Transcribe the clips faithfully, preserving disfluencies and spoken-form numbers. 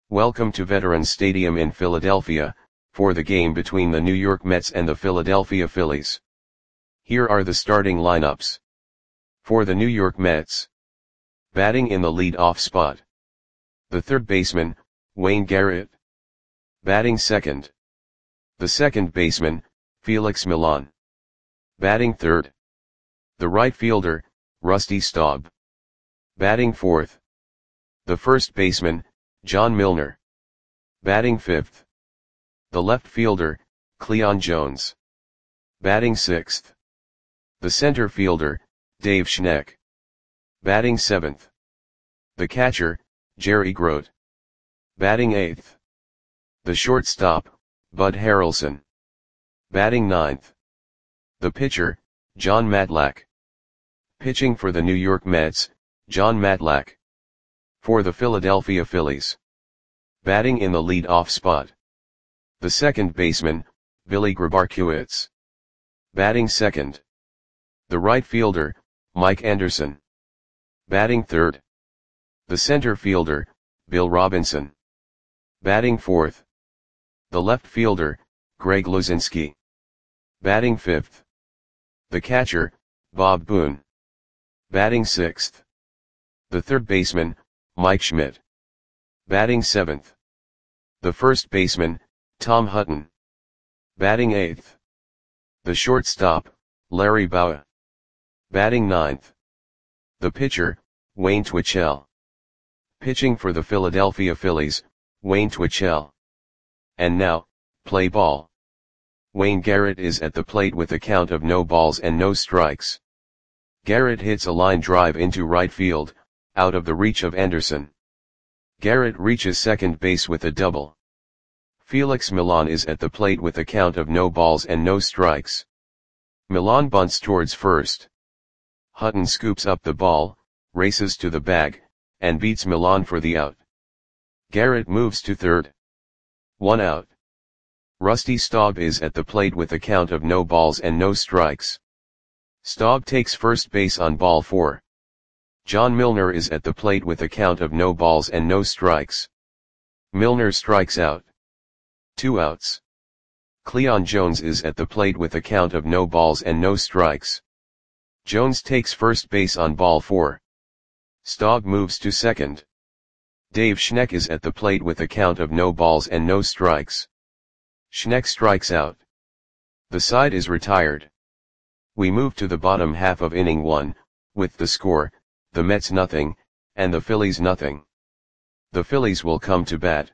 Welcome to Veterans Stadium in Philadelphia, for the game between the New York Mets and the Philadelphia Phillies. Here are the starting lineups. For the New York Mets. Batting in the lead-off spot. The third baseman, Wayne Garrett. Batting second. The second baseman, Felix Millan. Batting third. The right fielder, Rusty Staub. Batting fourth. The first baseman, John Milner. Batting fifth. The left fielder, Cleon Jones. Batting sixth. The center fielder, Dave Schneck. Batting seventh. The catcher, Jerry Grote. Batting eighth. The shortstop, Bud Harrelson. Batting ninth. The pitcher, Jon Matlack. Pitching for the New York Mets, Jon Matlack. For the Philadelphia Phillies. Batting in the lead-off spot. The second baseman, Billy Grabarkewitz. Batting second. The right fielder, Mike Anderson. Batting third. The center fielder, Bill Robinson. Batting fourth. The left fielder, Greg Luzinski. Batting fifth. The catcher, Bob Boone. Batting sixth. The third baseman, Mike Schmidt. Batting seventh. The first baseman, Tom Hutton. Batting eighth. The shortstop, Larry Bowa. Batting ninth. The pitcher, Wayne Twitchell. Pitching for the Philadelphia Phillies, Wayne Twitchell. And now, play ball. Wayne Garrett is at the plate with a count of no balls and no strikes. Garrett hits a line drive into right field, out of the reach of Anderson. Garrett reaches second base with a double. Felix Millan is at the plate with a count of no balls and no strikes. Millan bunts towards first. Hutton scoops up the ball, races to the bag, and beats Millan for the out. Garrett moves to third. One out. Rusty Staub is at the plate with a count of no balls and no strikes. Staub takes first base on ball four. John Milner is at the plate with a count of no balls and no strikes. Milner strikes out. Two outs. Cleon Jones is at the plate with a count of no balls and no strikes. Jones takes first base on ball four. Staub moves to second. Dave Schneck is at the plate with a count of no balls and no strikes. Schneck strikes out. The side is retired. We move to the bottom half of inning one, with the score, the Mets nothing, and the Phillies nothing. The Phillies will come to bat.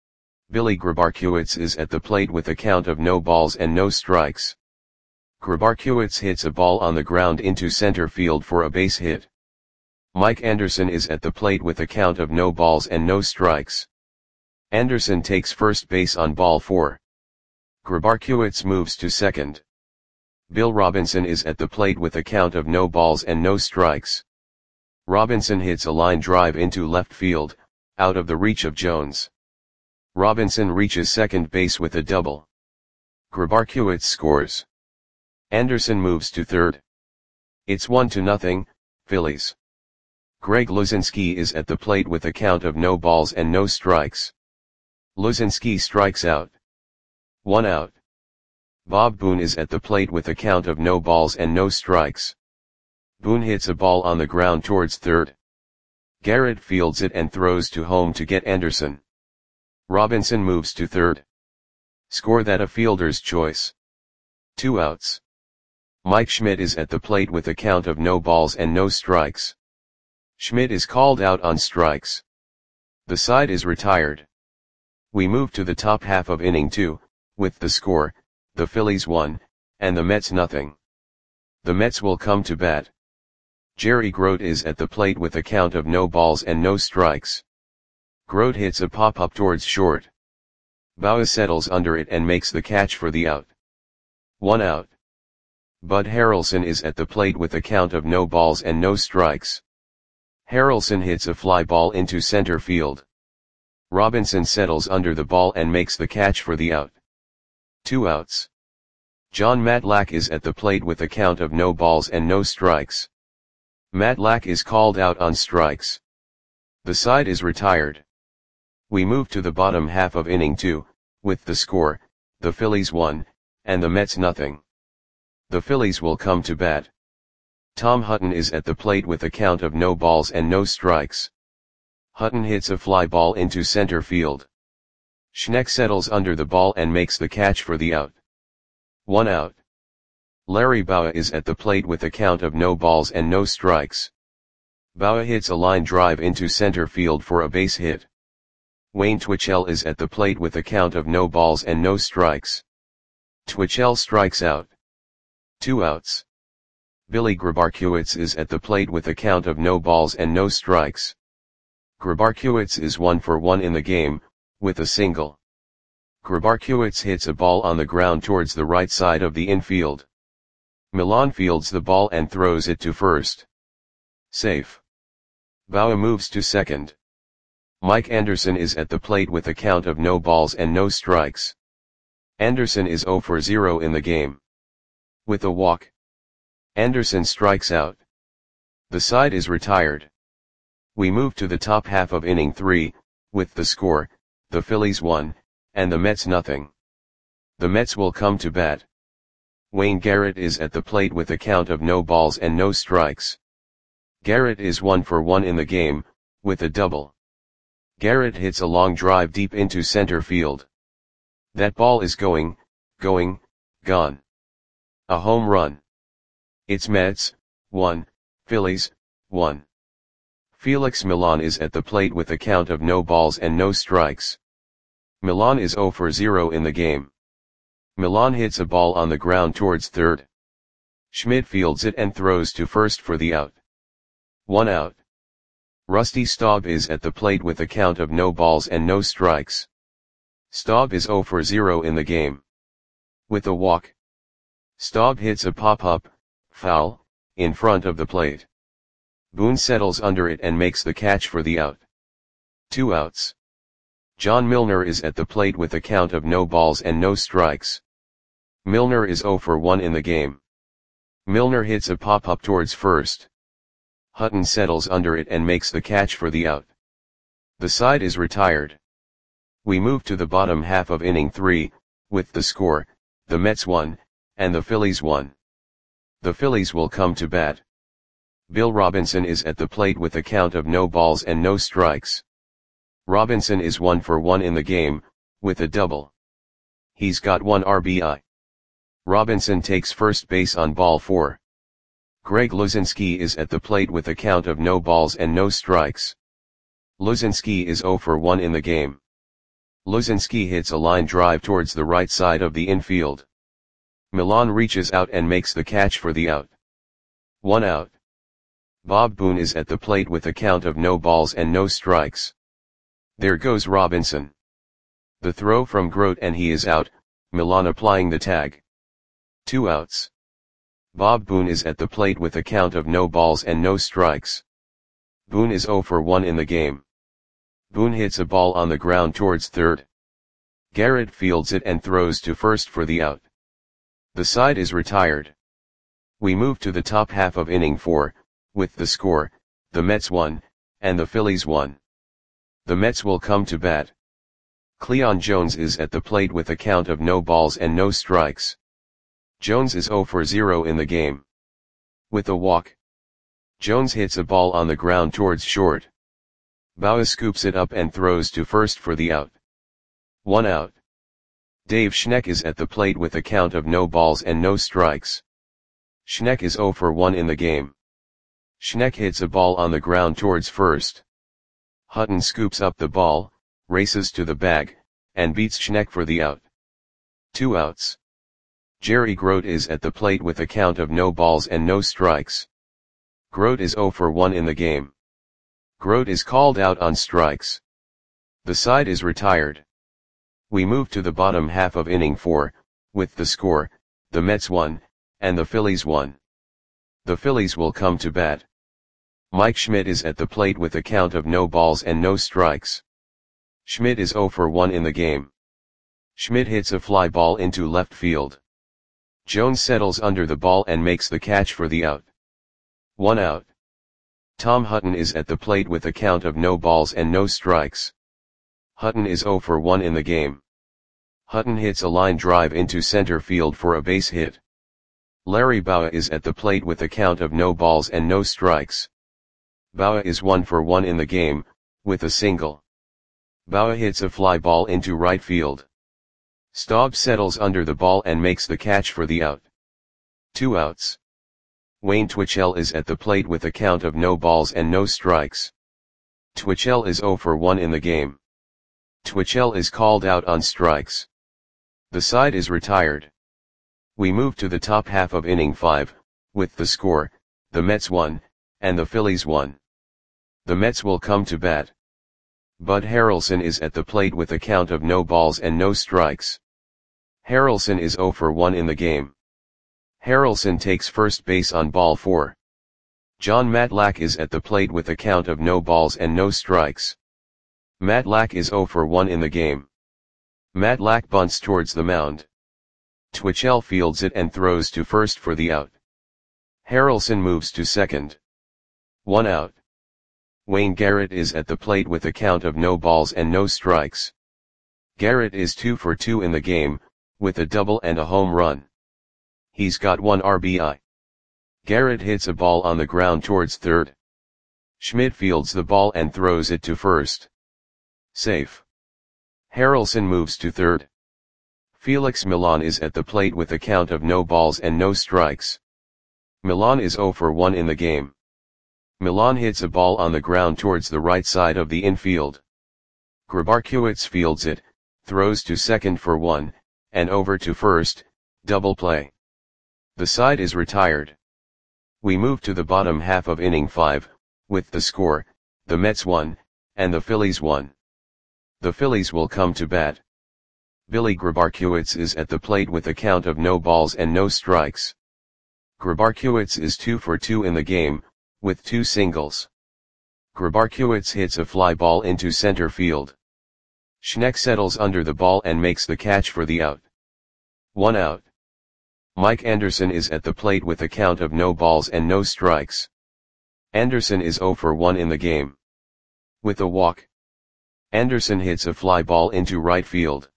Billy Grabarkewitz is at the plate with a count of no balls and no strikes. Grabarkewitz hits a ball on the ground into center field for a base hit. Mike Anderson is at the plate with a count of no balls and no strikes. Anderson takes first base on ball four. Grabarkewitz moves to second. Bill Robinson is at the plate with a count of no balls and no strikes. Robinson hits a line drive into left field, out of the reach of Jones. Robinson reaches second base with a double. Grabarkewitz scores. Anderson moves to third. It's one to nothing, Phillies. Greg Luzinski is at the plate with a count of no balls and no strikes. Luzinski strikes out. One out. Bob Boone is at the plate with a count of no balls and no strikes. Boone hits a ball on the ground towards third. Garrett fields it and throws to home to get Anderson. Robinson moves to third. Score that a fielder's choice. Two outs. Mike Schmidt is at the plate with a count of no balls and no strikes. Schmidt is called out on strikes. The side is retired. We move to the top half of inning two, with the score, the Phillies one, and the Mets nothing. The Mets will come to bat. Jerry Grote is at the plate with a count of no balls and no strikes. Grote hits a pop-up towards short. Bowa settles under it and makes the catch for the out. One out. Bud Harrelson is at the plate with a count of no balls and no strikes. Harrelson hits a fly ball into center field. Robinson settles under the ball and makes the catch for the out. Two outs. Jon Matlack is at the plate with a count of no balls and no strikes. Matlack is called out on strikes. The side is retired. We move to the bottom half of inning two, with the score, the Phillies one, and the Mets nothing. The Phillies will come to bat. Tom Hutton is at the plate with a count of no balls and no strikes. Hutton hits a fly ball into center field. Schneck settles under the ball and makes the catch for the out. One out. Larry Bowa is at the plate with a count of no balls and no strikes. Bowa hits a line drive into center field for a base hit. Wayne Twitchell is at the plate with a count of no balls and no strikes. Twitchell strikes out. Two outs. Billy Grabarkiewicz is at the plate with a count of no balls and no strikes. Grabarkiewicz is one for one in the game, with a single. Grabarkiewicz hits a ball on the ground towards the right side of the infield. Millan fields the ball and throws it to first. Safe. Bowa moves to second. Mike Anderson is at the plate with a count of no balls and no strikes. Anderson is zero for zero in the game. With a walk, Anderson strikes out. The side is retired. We move to the top half of inning three, with the score, the Phillies one, and the Mets nothing. The Mets will come to bat. Wayne Garrett is at the plate with a count of no balls and no strikes. Garrett is one for one in the game, with a double. Garrett hits a long drive deep into center field. That ball is going, going, gone. A home run. It's Mets, one, Phillies, one. Felix Millan is at the plate with a count of no balls and no strikes. Millan is zero for zero in the game. Millan hits a ball on the ground towards third. Schmidt fields it and throws to first for the out. One out. Rusty Staub is at the plate with a count of no balls and no strikes. Staub is zero for zero in the game. With a walk, Staub hits a pop-up, foul, in front of the plate. Boone settles under it and makes the catch for the out. Two outs. John Milner is at the plate with a count of no balls and no strikes. Milner is zero for one in the game. Milner hits a pop-up towards first. Hutton settles under it and makes the catch for the out. The side is retired. We move to the bottom half of inning three, with the score, the Mets one, and the Phillies one. The Phillies will come to bat. Bill Robinson is at the plate with a count of no balls and no strikes. Robinson is one for one in the game, with a double. He's got one R B I. Robinson takes first base on ball four. Greg Luzinski is at the plate with a count of no balls and no strikes. Luzinski is zero for one in the game. Luzinski hits a line drive towards the right side of the infield. Millan reaches out and makes the catch for the out. One out. Bob Boone is at the plate with a count of no balls and no strikes. There goes Robinson. The throw from Grote and he is out, Millan applying the tag. Two outs. Bob Boone is at the plate with a count of no balls and no strikes. Boone is zero for one in the game. Boone hits a ball on the ground towards third. Garrett fields it and throws to first for the out. The side is retired. We move to the top half of inning four, with the score, the Mets one, and the Phillies one. The Mets will come to bat. Cleon Jones is at the plate with a count of no balls and no strikes. Jones is zero for zero in the game. With a walk, Jones hits a ball on the ground towards short. Bowa scoops it up and throws to first for the out. One out. Dave Schneck is at the plate with a count of no balls and no strikes. Schneck is zero for one in the game. Schneck hits a ball on the ground towards first. Hutton scoops up the ball, races to the bag, and beats Schneck for the out. Two outs. Jerry Grote is at the plate with a count of no balls and no strikes. Grote is zero for one in the game. Grote is called out on strikes. The side is retired. We move to the bottom half of inning four, with the score, the Mets one, and the Phillies one. The Phillies will come to bat. Mike Schmidt is at the plate with a count of no balls and no strikes. Schmidt is zero for one in the game. Schmidt hits a fly ball into left field. Jones settles under the ball and makes the catch for the out. One out. Tom Hutton is at the plate with a count of no balls and no strikes. Hutton is zero for one in the game. Hutton hits a line drive into center field for a base hit. Larry Bowa is at the plate with a count of no balls and no strikes. Bowa is one for one in the game, with a single. Bowa hits a fly ball into right field. Staub settles under the ball and makes the catch for the out. Two outs. Wayne Twitchell is at the plate with a count of no balls and no strikes. Twitchell is zero for one in the game. Twitchell is called out on strikes. The side is retired. We move to the top half of inning five, with the score, the Mets won, and the Phillies won. The Mets will come to bat. Bud Harrelson is at the plate with a count of no balls and no strikes. Harrelson is zero for one in the game. Harrelson takes first base on ball four. John Matlack is at the plate with a count of no balls and no strikes. Matlack is zero for one in the game. Matlack bunts towards the mound. Twitchell fields it and throws to first for the out. Harrelson moves to second. One out. Wayne Garrett is at the plate with a count of no balls and no strikes. Garrett is two for two in the game, with a double and a home run. He's got one R B I. Garrett hits a ball on the ground towards third. Schmidt fields the ball and throws it to first. Safe. Harrelson moves to third. Felix Millan is at the plate with a count of no balls and no strikes. Millan is zero for one in the game. Millan hits a ball on the ground towards the right side of the infield. Grabarkiewicz fields it, throws to second for one, and over to first, double play. The side is retired. We move to the bottom half of inning five, with the score, the Mets won, and the Phillies won. The Phillies will come to bat. Billy Grabarkiewicz is at the plate with a count of no balls and no strikes. Grabarkiewicz is two for two in the game, with two singles. Grabarkiewicz hits a fly ball into center field. Schneck settles under the ball and makes the catch for the out. One out. Mike Anderson is at the plate with a count of no balls and no strikes. Anderson is zero for one in the game. With a walk. Anderson hits a fly ball into right field.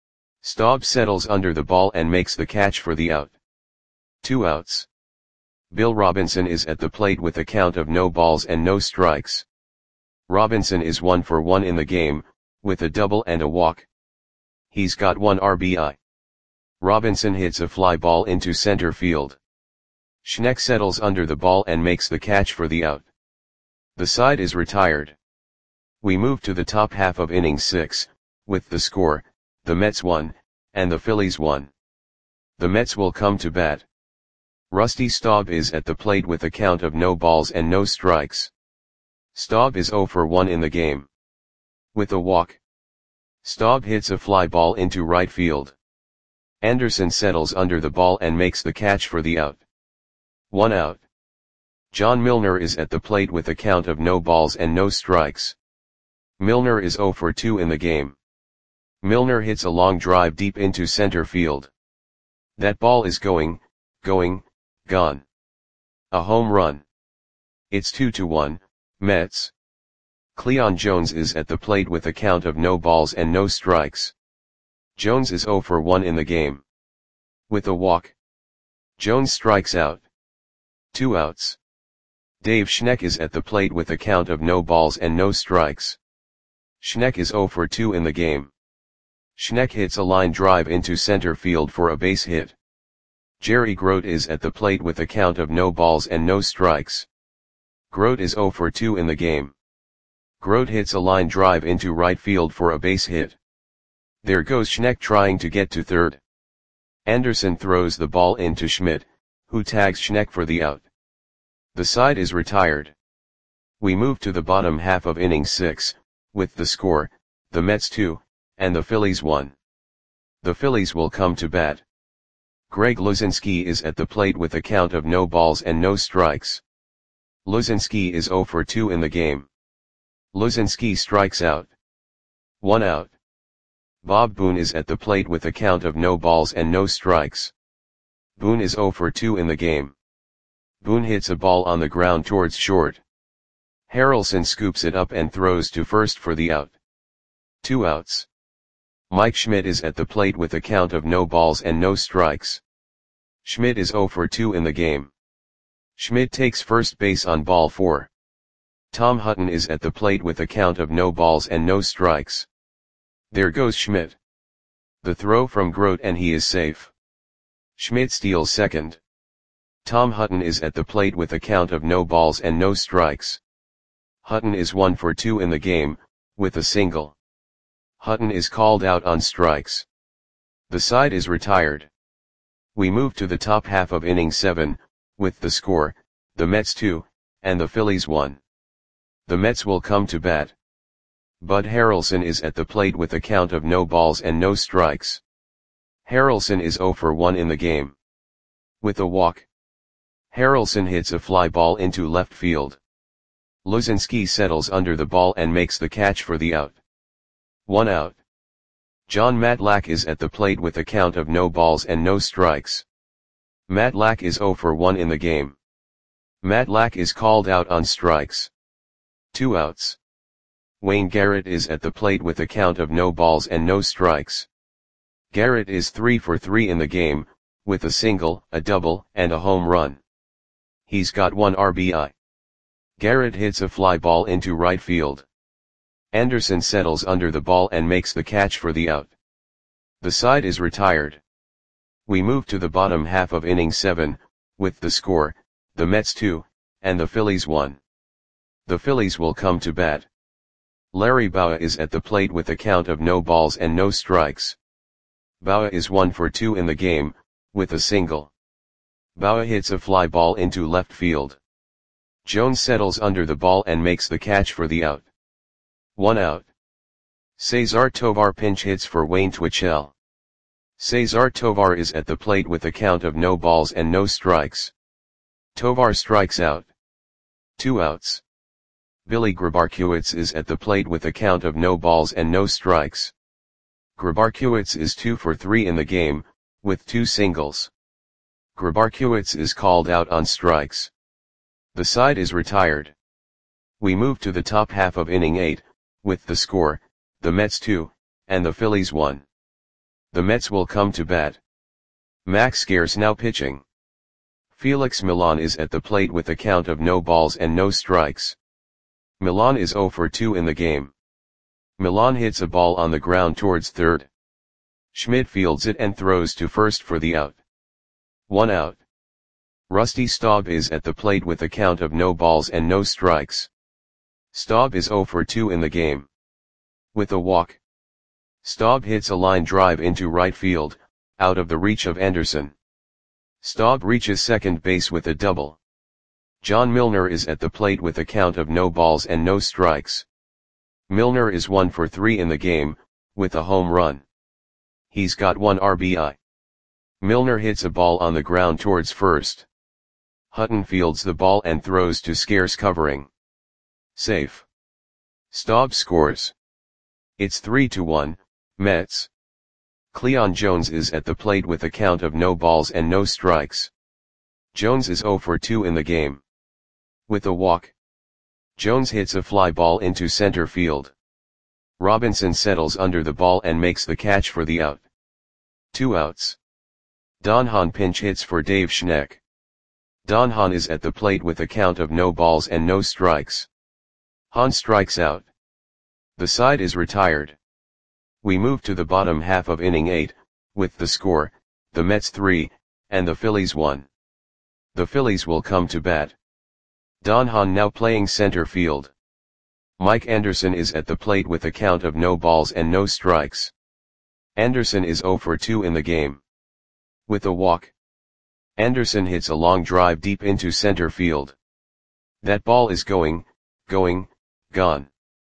Staub settles under the ball and makes the catch for the out. Two outs. Bill Robinson is at the plate with a count of no balls and no strikes. Robinson is one for one in the game, with a double and a walk. He's got one R B I. Robinson hits a fly ball into center field. Schneck settles under the ball and makes the catch for the out. The side is retired. We move to the top half of inning six, with the score, the Mets won, and the Phillies won. The Mets will come to bat. Rusty Staub is at the plate with a count of no balls and no strikes. Staub is zero for one in the game. With a walk. Staub hits a fly ball into right field. Anderson settles under the ball and makes the catch for the out. One out. John Milner is at the plate with a count of no balls and no strikes. Milner is zero for two in the game. Milner hits a long drive deep into center field. That ball is going, going, gone. A home run. It's two to one, Mets. Cleon Jones is at the plate with a count of no balls and no strikes. Jones is zero for one in the game. With a walk. Jones strikes out. Two outs. Dave Schneck is at the plate with a count of no balls and no strikes. Schneck is zero for two in the game. Schneck hits a line drive into center field for a base hit. Jerry Grote is at the plate with a count of no balls and no strikes. Grote is zero for two in the game. Grote hits a line drive into right field for a base hit. There goes Schneck trying to get to third. Anderson throws the ball into Schmidt, who tags Schneck for the out. The side is retired. We move to the bottom half of inning six, with the score, the Mets two, and the Phillies one. The Phillies will come to bat. Greg Luzinski is at the plate with a count of no balls and no strikes. Luzinski is zero for two in the game. Luzinski strikes out. One out. Bob Boone is at the plate with a count of no balls and no strikes. Boone is zero for two in the game. Boone hits a ball on the ground towards short. Harrelson scoops it up and throws to first for the out. Two outs. Mike Schmidt is at the plate with a count of no balls and no strikes. Schmidt is oh for two in the game. Schmidt takes first base on ball four. Tom Hutton is at the plate with a count of no balls and no strikes. There goes Schmidt. The throw from Grote and he is safe. Schmidt steals second. Tom Hutton is at the plate with a count of no balls and no strikes. Hutton is one for two in the game, with a single. Hutton is called out on strikes. The side is retired. We move to the top half of inning seven, with the score, the Mets two, and the Phillies one. The Mets will come to bat. Bud Harrelson is at the plate with a count of no balls and no strikes. Harrelson is oh for one in the game. With a walk. Harrelson hits a fly ball into left field. Luzinski settles under the ball and makes the catch for the out. One out. John Matlack is at the plate with a count of no balls and no strikes. Matlack is oh for one in the game. Matlack is called out on strikes. Two outs. Wayne Garrett is at the plate with a count of no balls and no strikes. Garrett is three for three in the game, with a single, a double, and a home run. He's got one R B I. Garrett hits a fly ball into right field. Anderson settles under the ball and makes the catch for the out. The side is retired. We move to the bottom half of inning seven, with the score, the Mets two, and the Phillies one. The Phillies will come to bat. Larry Bowa is at the plate with a count of no balls and no strikes. Bowa is one for two in the game, with a single. Bowa hits a fly ball into left field. Jones settles under the ball and makes the catch for the out. One out. Cesar Tovar pinch hits for Wayne Twitchell. Cesar Tovar is at the plate with a count of no balls and no strikes. Tovar strikes out. Two outs. Billy Grabarkiewicz is at the plate with a count of no balls and no strikes. Grabarkiewicz is two for three in the game, with two singles. Grabarkiewicz is called out on strikes. The side is retired. We move to the top half of inning eight, with the score, the Mets two, and the Phillies one. The Mets will come to bat. Max Scarce now pitching. Felix Millan is at the plate with a count of no balls and no strikes. Millan is oh for two in the game. Millan hits a ball on the ground towards third. Schmidt fields it and throws to first for the out. One out. Rusty Staub is at the plate with a count of no balls and no strikes. Staub is oh for two in the game. With a walk. Staub hits a line drive into right field, out of the reach of Anderson. Staub reaches second base with a double. John Milner is at the plate with a count of no balls and no strikes. Milner is one for three in the game, with a home run. He's got one R B I. Milner hits a ball on the ground towards first. Hutton fields the ball and throws to Scarce covering. Safe. Staub scores. It's three to one, Mets. Cleon Jones is at the plate with a count of no balls and no strikes. Jones is oh for two in the game. With a walk. Jones hits a fly ball into center field. Robinson settles under the ball and makes the catch for the out. Two outs. Don Hahn pinch hits for Dave Schneck. Don Hahn is at the plate with a count of no balls and no strikes. Hahn strikes out. The side is retired. We move to the bottom half of inning eight, with the score, the Mets three, and the Phillies one. The Phillies will come to bat. Don Hahn now playing center field. Mike Anderson is at the plate with a count of no balls and no strikes. Anderson is oh for two in the game. With a walk. Anderson hits a long drive deep into center field. That ball is going, going, gone.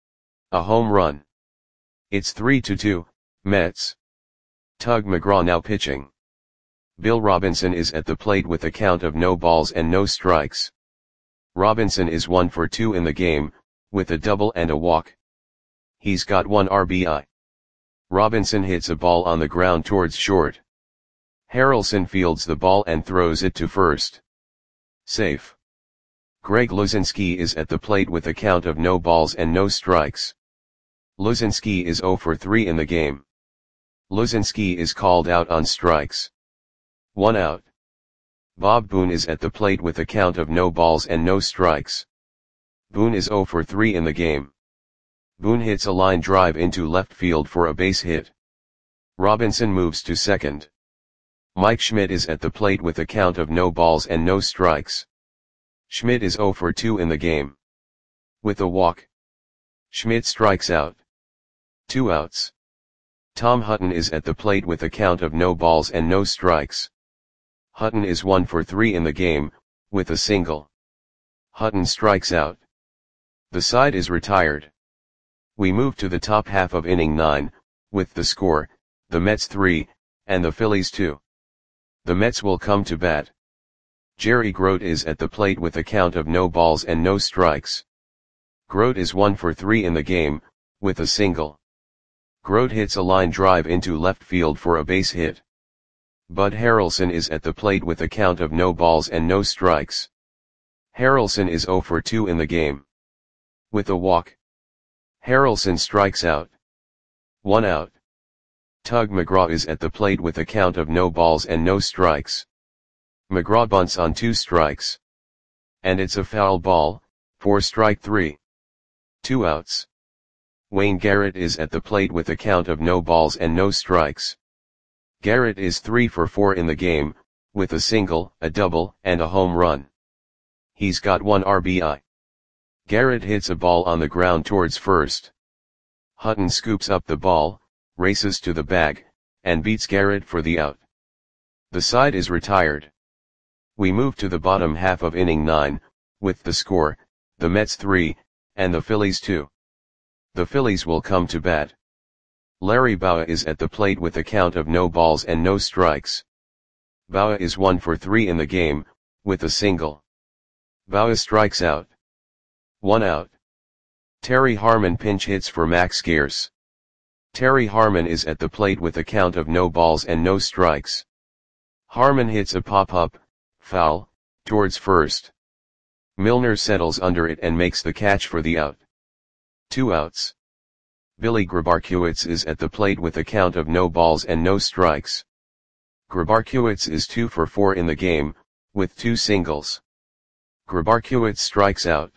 A home run. It's three to two, Mets. Tug McGraw now pitching. Bill Robinson is at the plate with a count of no balls and no strikes. Robinson is one for two in the game, with a double and a walk. He's got one R B I. Robinson hits a ball on the ground towards short. Harrelson fields the ball and throws it to first. Safe. Greg Luzinski is at the plate with a count of no balls and no strikes. Luzinski is zero for three in the game. Luzinski is called out on strikes. One out. Bob Boone is at the plate with a count of no balls and no strikes. Boone is zero for three in the game. Boone hits a line drive into left field for a base hit. Robinson moves to second. Mike Schmidt is at the plate with a count of no balls and no strikes. Schmidt is zero for two in the game. With a walk, Schmidt strikes out. Two outs. Tom Hutton is at the plate with a count of no balls and no strikes. Hutton is one for three in the game, with a single. Hutton strikes out. The side is retired. We move to the top half of inning nine, with the score, the Mets three, and the Phillies two. The Mets will come to bat. Jerry Grote is at the plate with a count of no balls and no strikes. Grote is one for three in the game, with a single. Grote hits a line drive into left field for a base hit. Bud Harrelson is at the plate with a count of no balls and no strikes. Harrelson is zero for two in the game. With a walk, Harrelson strikes out. One out. Tug McGraw is at the plate with a count of no balls and no strikes. McGraw bunts on two strikes. And it's a foul ball, for strike three. Two outs. Wayne Garrett is at the plate with a count of no balls and no strikes. Garrett is three for four in the game, with a single, a double, and a home run. He's got one R B I. Garrett hits a ball on the ground towards first. Hutton scoops up the ball, races to the bag, and beats Garrett for the out. The side is retired. We move to the bottom half of inning nine, with the score, the Mets three, and the Phillies two. The Phillies will come to bat. Larry Bowa is at the plate with a count of no balls and no strikes. Bowa is one for three in the game, with a single. Bowa strikes out. One out. Terry Harmon pinch hits for Max Gears. Terry Harmon is at the plate with a count of no balls and no strikes. Harmon hits a pop-up, foul, towards first. Milner settles under it and makes the catch for the out. Two outs. Billy Grabarkiewicz is at the plate with a count of no balls and no strikes. Grabarkiewicz is two for four in the game, with two singles. Grabarkiewicz strikes out.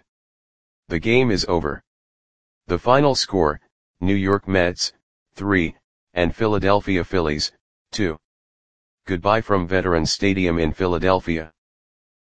The game is over. The final score, New York Mets, three, and Philadelphia Phillies, two. Goodbye from Veterans Stadium in Philadelphia.